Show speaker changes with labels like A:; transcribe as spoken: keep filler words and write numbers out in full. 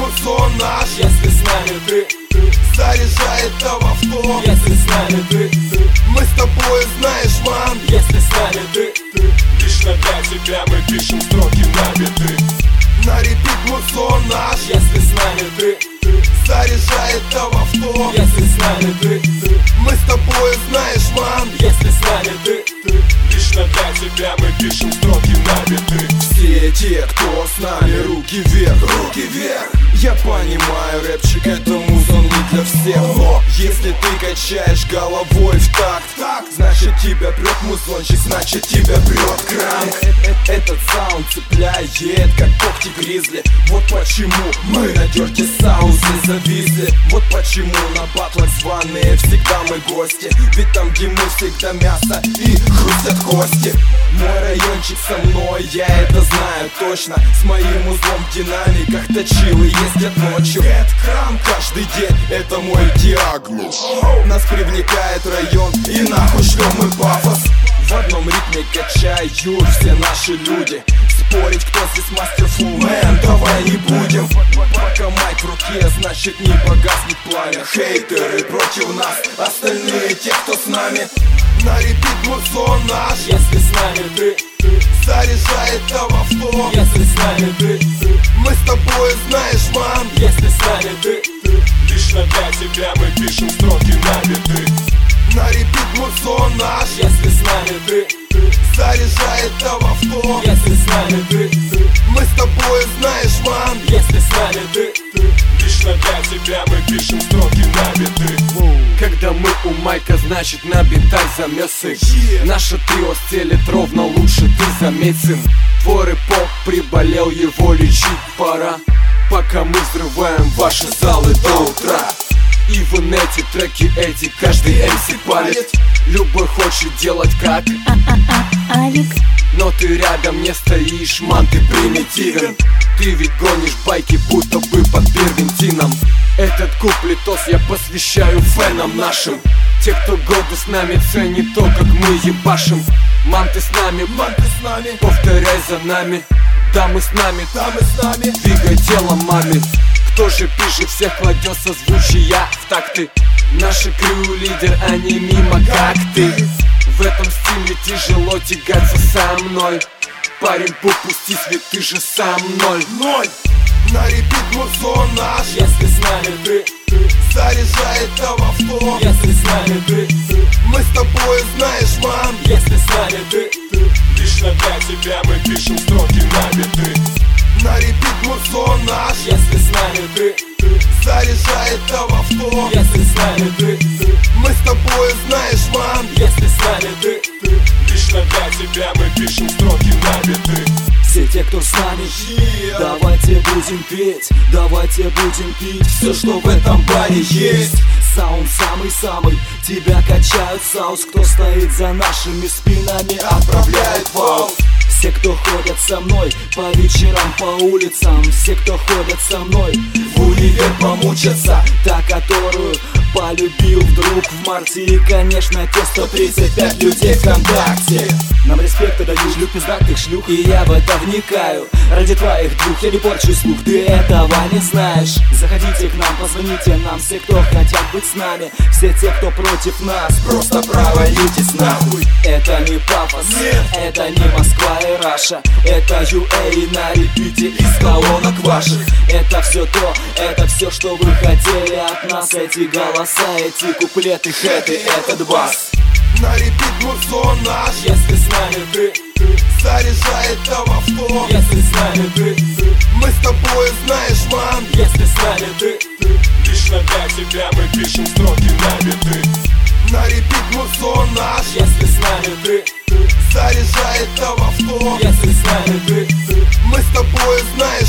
A: мусон наш.
B: Если с нами ты,
A: заряжает в авто.
B: если с нами ты,
A: мы с тобой, знаешь, ман.
B: если с нами ты,
C: Лично для тебя мы пишем строки на биты.
A: На репит мусон наш.
B: если с нами ты,
A: заряжает в авто.
B: если с нами ты,
A: мы с тобой, знаешь, ман.
B: если с нами ты,
C: Лично для тебя мы пишем строки на биты.
A: Все те, кто с нами, руки вверх, руки вверх. Я понимаю, рэпчик это музон не для всех, но если ты качаешь головой в такт, так, значит тебя прет музончик, значит тебя прет кранк. Этот саунд цепляет, как когти гризли. Вот почему мы на дёрте саузе зависли. Вот почему на батлах званые всегда мы гости. Ведь там, где мы, всегда мясо и хрустят кости. Мой райончик со мной, я это знаю точно. С моим узлом в динамиках точилы ездят ночью. Хэдкрам каждый день, это мой диагноз. Нас привлекает район, и нахуй шлем мы пафос. В одном ритме качают все наши люди. Спорить, кто здесь мастерфул, мэн, давай не будем. Пока майк в руке, значит не погаснет пламя. Хейтеры против нас, остальные те, кто с нами. На репит музон наш.
B: если с нами ты,
A: заряжает в авто.
B: если с нами ты,
A: мы с тобой, знаешь, ман.
B: если с нами ты,
C: Лично для тебя мы пишем строки на биты.
A: На репит музон наш.
B: если с нами ты,
A: заряжает в авто.
B: если с нами ты,
A: мы с тобой, знаешь, ман.
B: если с нами ты,
C: Лично для тебя мы пишем строки на биты.
D: Когда мы у майка, значит на битах замесы. Наше трио стелет ровно лучше, ты заметь, сын. Твой рэп-поп приболел, его лечить пора. Пока мы взрываем ваши залы до утра. И в инете треки эти каждый эм си палит. Любой хочет делать как
E: Алик.
D: но ты рядом не стоишь, ман, ты примитивен. Ты ведь гонишь байки, будто бы под первентином. Этот куплетос я посвящаю фенам нашим. Те, кто годы с нами, ценит то, как мы ебашим. Ман, ты с нами,
A: Ман, ты с нами,
D: повторяй за нами. Да, мы с нами,
A: да, мы с нами.
D: двигай телом, маме. Кто же пиже всех кладет созвучия в такты? Наши крю лидер, а не мимо, как ты. В этом стиле тяжело тягаться со мной. Парень, попусти свет, ты же сам ноль.
A: Ноль. На репит музон наш.
B: если с нами ты,
A: заряжает в авто.
B: если с нами ты,
A: мы с тобой, знаешь, ман.
B: если с нами ты,
C: Лично для тебя мы пишем строки на биты.
A: На репит музон наш.
B: если с нами ты,
A: заряжает в авто.
B: если с нами ты,
A: мы с тобой, знаешь, ман.
B: если с нами ты,
C: Лично для тебя мы пишем строки на биты.
B: все те, кто с нами, давайте будем петь, давайте будем пить все, что в этом баре есть. Саунд самый-самый, тебя качают саус. Кто стоит за нашими спинами, отправляет в аут. Все, кто ходят со мной по вечерам, по улицам. Все, кто ходят со мной в универ помучатся. Та, которую полюбил вдруг в марте. И, конечно, те сто тридцать пять людей ВКонтакте. Нам респекта даю, шлюх пиздатых шлюх. И я в это вникаю. Ради твоих двух я не порчу слух. Ты этого не знаешь. Заходите к нам, позвоните нам. Все, кто хотят быть с нами. Все те, кто против нас, просто провалитесь нахуй. Это не пафос, это не Москва и Раша. Это ю эй на репите из колонок ваших. Это все то, это все, что вы хотели от нас. Эти голоса, эти куплеты, хэты, этот бас.
A: На репит музон наш.
B: если с нами ты,
A: заряжает в авто.
B: если с нами ты,
A: мы с тобой, знаешь, ман.
B: если с нами ты,
C: Лично для тебя мы пишем строки на биты.
A: На репит музон наш.
B: если с нами ты,
A: заряжает в авто.
B: если с нами ты,
A: мы с тобой, знаешь,